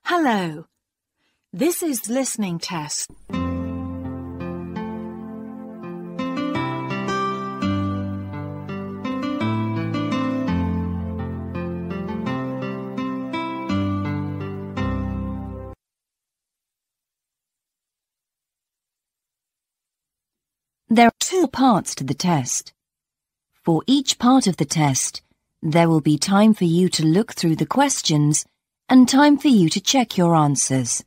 Hello. This is listening test. There are 2 parts to the test. For each part of the test, there will be time for you to look through the questions and time for you to check your answers.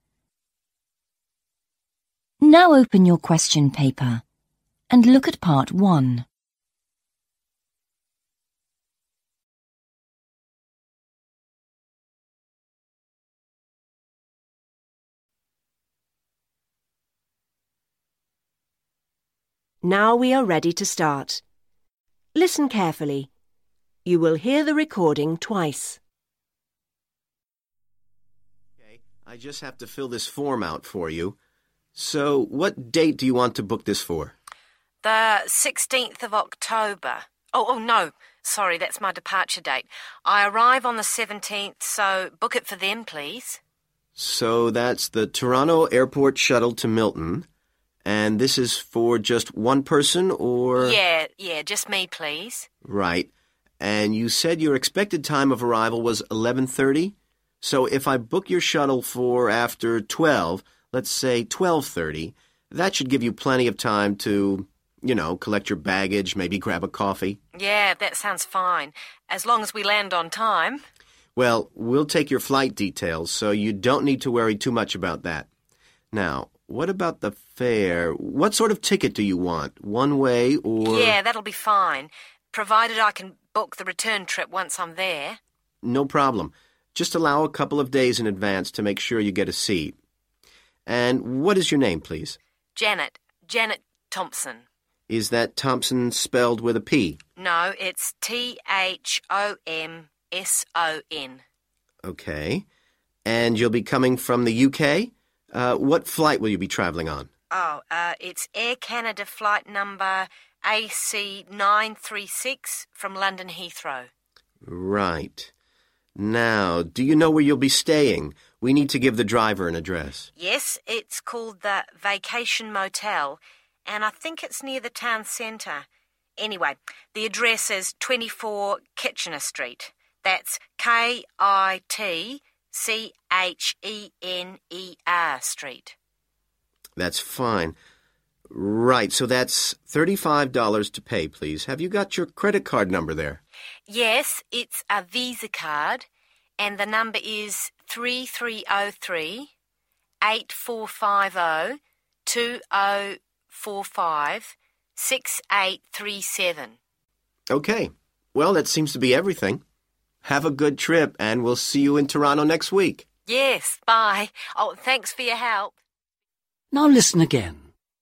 Now open your question paper and look at part 1. Now we are ready to start. Listen carefully. You will hear the recording twice. Okay, I just have to fill this form out for you. So, what date do you want to book this for? The 16th of October. Oh, no. Sorry, that's my departure date. I arrive on the 17th, so book it for them, please. So that's the Toronto Airport shuttle to Milton. And this is for just one person, or...? Yeah, just me, please. Right. And you said your expected time of arrival was 11:30? So if I book your shuttle for after 12, let's say 12:30, that should give you plenty of time to, collect your baggage, maybe grab a coffee. Yeah, that sounds fine. As long as we land on time. Well, we'll take your flight details, so you don't need to worry too much about that. Now, what about the fare? What sort of ticket do you want? One way or... Yeah, that'll be fine, provided I can book the return trip once I'm there. No problem. Just allow a couple of days in advance to make sure you get a seat. And what is your name, please? Janet Thompson. Is that Thompson spelled with a P? No, it's Thomson. Okay. And you'll be coming from the UK? What flight will you be travelling on? It's Air Canada flight number AC936 from London Heathrow. Right. Now, do you know where you'll be staying? We need to give the driver an address. Yes, it's called the Vacation Motel, and I think it's near the town centre. Anyway, the address is 24 Kitchener Street. That's Kitchener Street. That's fine. Right, so that's $35 to pay, please. Have you got your credit card number there? Yes, it's a Visa card, and the number is 3303 8450 2045 6837. Okay. Well, that seems to be everything. Have a good trip, and we'll see you in Toronto next week. Yes, bye. Oh, thanks for your help. Now listen again.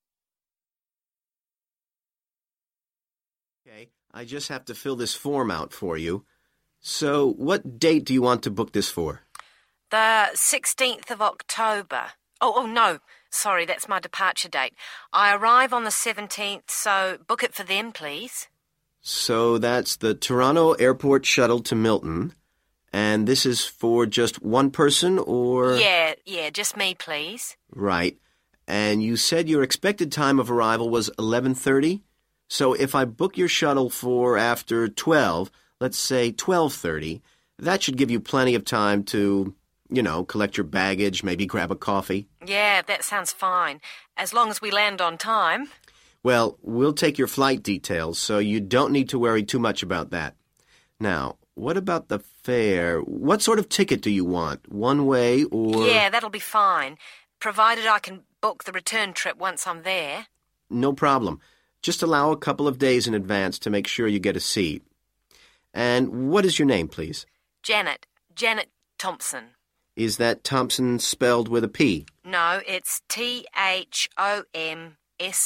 Okay, I just have to fill this form out for you. So, what date do you want to book this for? The 16th of October. Oh, no. Sorry, that's my departure date. I arrive on the 17th, so book it for them, please. So that's the Toronto Airport shuttle to Milton. And this is for just one person, or...? Yeah, just me, please. Right. And you said your expected time of arrival was 11:30? So if I book your shuttle for after 12, let's say 12:30, that should give you plenty of time to, collect your baggage, maybe grab a coffee. Yeah, that sounds fine. As long as we land on time. Well, we'll take your flight details, so you don't need to worry too much about that. Now, what about the fare? What sort of ticket do you want? One way or... Yeah, that'll be fine, provided I can book the return trip once I'm there. No problem. Just allow a couple of days in advance to make sure you get a seat. And what is your name, please? Janet Thompson. Is that Thompson spelled with a P? No, it's Thomson.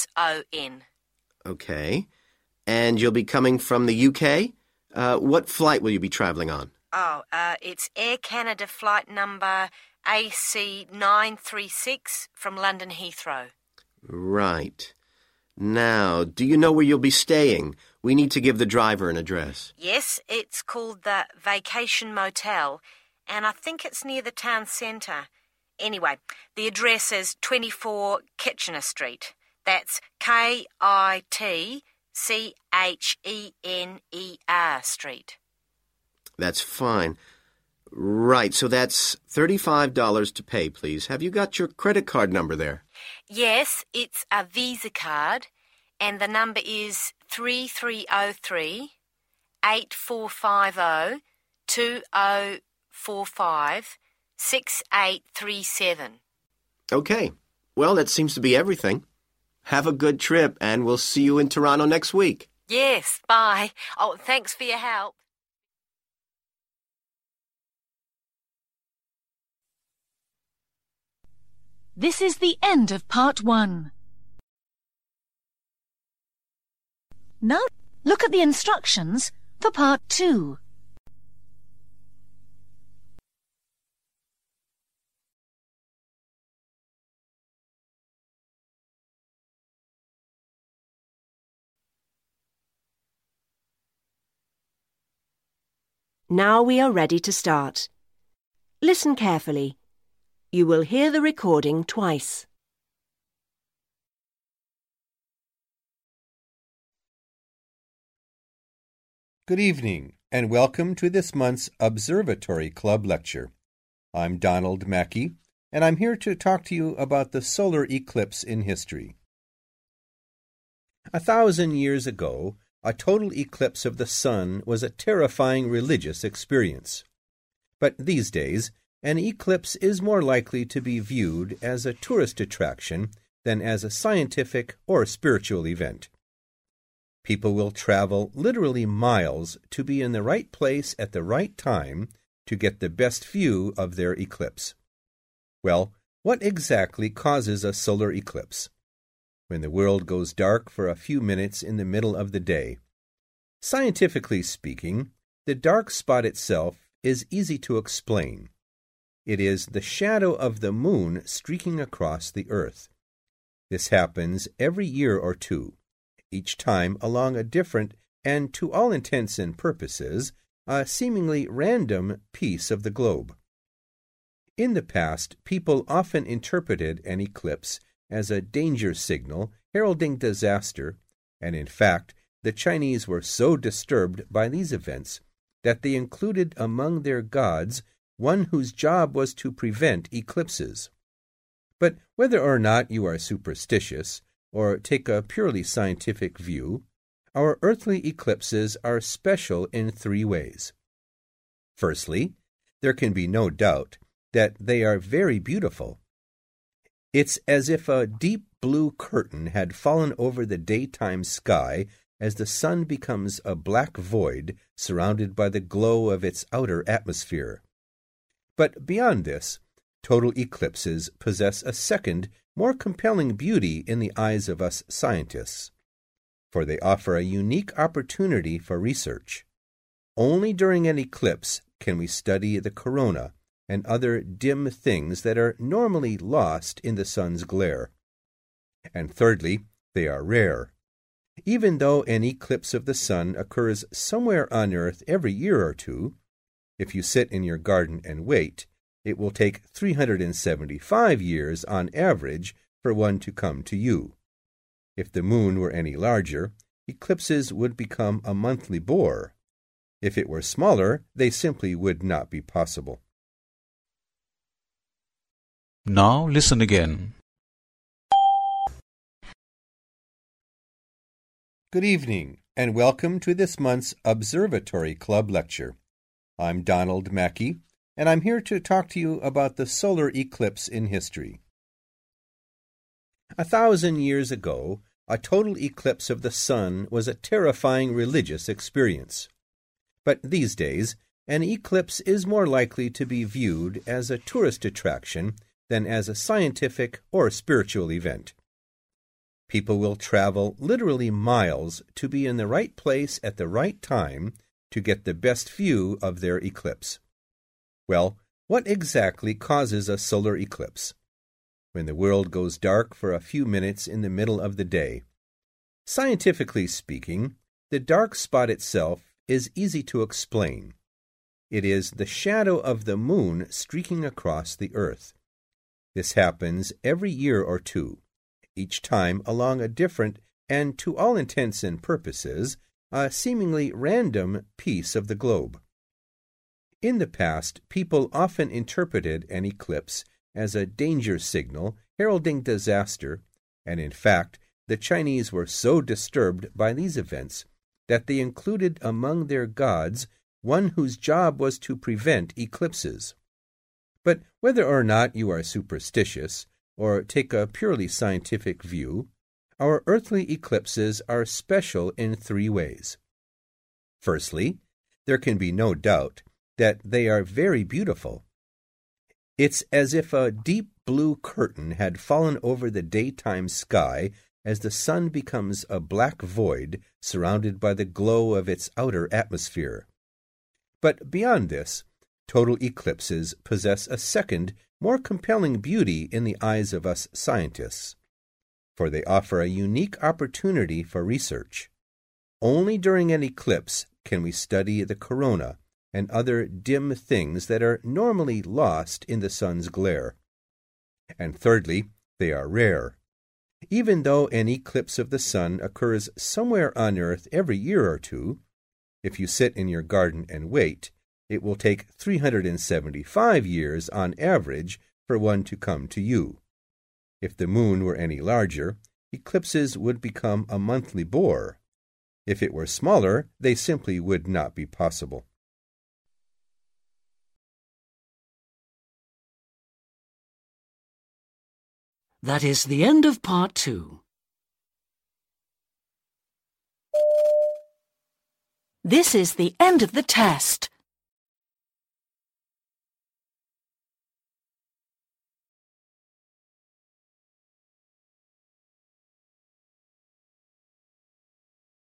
Okay. And you'll be coming from the UK? What flight will you be travelling on? It's Air Canada flight number AC936 from London Heathrow. Right. Now, do you know where you'll be staying? We need to give the driver an address. Yes, it's called the Vacation Motel, and I think it's near the town centre. Anyway, the address is 24 Kitchener Street. That's Kitchener Street. That's fine. Right, so that's $35 to pay, please. Have you got your credit card number there? Yes, it's a Visa card, and the number is 3303 8450 2045 6837. Okay. Well, that seems to be everything. Have a good trip, and we'll see you in Toronto next week. Yes, bye. Oh, thanks for your help. This is the end of part 1. Now, look at the instructions for part 2. Now we are ready to start. Listen carefully. You will hear the recording twice. Good evening, and welcome to this month's Observatory Club lecture. I'm Donald Mackey, and I'm here to talk to you about the solar eclipse in history. 1,000 years ago, a total eclipse of the sun was a terrifying religious experience. But these days, an eclipse is more likely to be viewed as a tourist attraction than as a scientific or spiritual event. People will travel literally miles to be in the right place at the right time to get the best view of their eclipse. Well, what exactly causes a solar eclipse? When the world goes dark for a few minutes in the middle of the day. Scientifically speaking, the dark spot itself is easy to explain. It is the shadow of the moon streaking across the earth. This happens every year or two, each time along a different and, to all intents and purposes, a seemingly random piece of the globe. In the past, people often interpreted an eclipse as a danger signal heralding disaster, and in fact, the Chinese were so disturbed by these events that they included among their gods one whose job was to prevent eclipses. But whether or not you are superstitious, or take a purely scientific view, our earthly eclipses are special in 3 ways. Firstly, there can be no doubt that they are very beautiful. It's as if a deep blue curtain had fallen over the daytime sky as the sun becomes a black void surrounded by the glow of its outer atmosphere. But beyond this, total eclipses possess a second, more compelling beauty in the eyes of us scientists, for they offer a unique opportunity for research. Only during an eclipse can we study the corona and other dim things that are normally lost in the sun's glare. And thirdly, they are rare. Even though an eclipse of the sun occurs somewhere on Earth every year or two, if you sit in your garden and wait, it will take 375 years on average for one to come to you. If the moon were any larger, eclipses would become a monthly bore. If it were smaller, they simply would not be possible. Now listen again. Good evening, and welcome to this month's Observatory Club lecture. I'm Donald Mackey, and I'm here to talk to you about the solar eclipse in history. 1,000 years ago, a total eclipse of the sun was a terrifying religious experience. But these days, an eclipse is more likely to be viewed as a tourist attraction than as a scientific or spiritual event. People will travel literally miles to be in the right place at the right time to get the best view of their eclipse. Well, what exactly causes a solar eclipse? When the world goes dark for a few minutes in the middle of the day. Scientifically speaking, the dark spot itself is easy to explain. It is the shadow of the moon streaking across the earth. This happens every year or two, each time along a different and, to all intents and purposes, a seemingly random piece of the globe. In the past, people often interpreted an eclipse as a danger signal heralding disaster, and in fact, the Chinese were so disturbed by these events that they included among their gods one whose job was to prevent eclipses. But whether or not you are superstitious, or take a purely scientific view, our earthly eclipses are special in three ways. Firstly, there can be no doubt that they are very beautiful. It's as if a deep blue curtain had fallen over the daytime sky as the sun becomes a black void surrounded by the glow of its outer atmosphere. But beyond this, total eclipses possess a second, more compelling beauty in the eyes of us scientists, for they offer a unique opportunity for research. Only during an eclipse can we study the corona and other dim things that are normally lost in the sun's glare. And thirdly, they are rare. Even though an eclipse of the sun occurs somewhere on Earth every year or two, if you sit in your garden and wait, it will take 375 years on average for one to come to you. If the moon were any larger, eclipses would become a monthly bore. If it were smaller, they simply would not be possible. That is the end of part 2. This is the end of the test.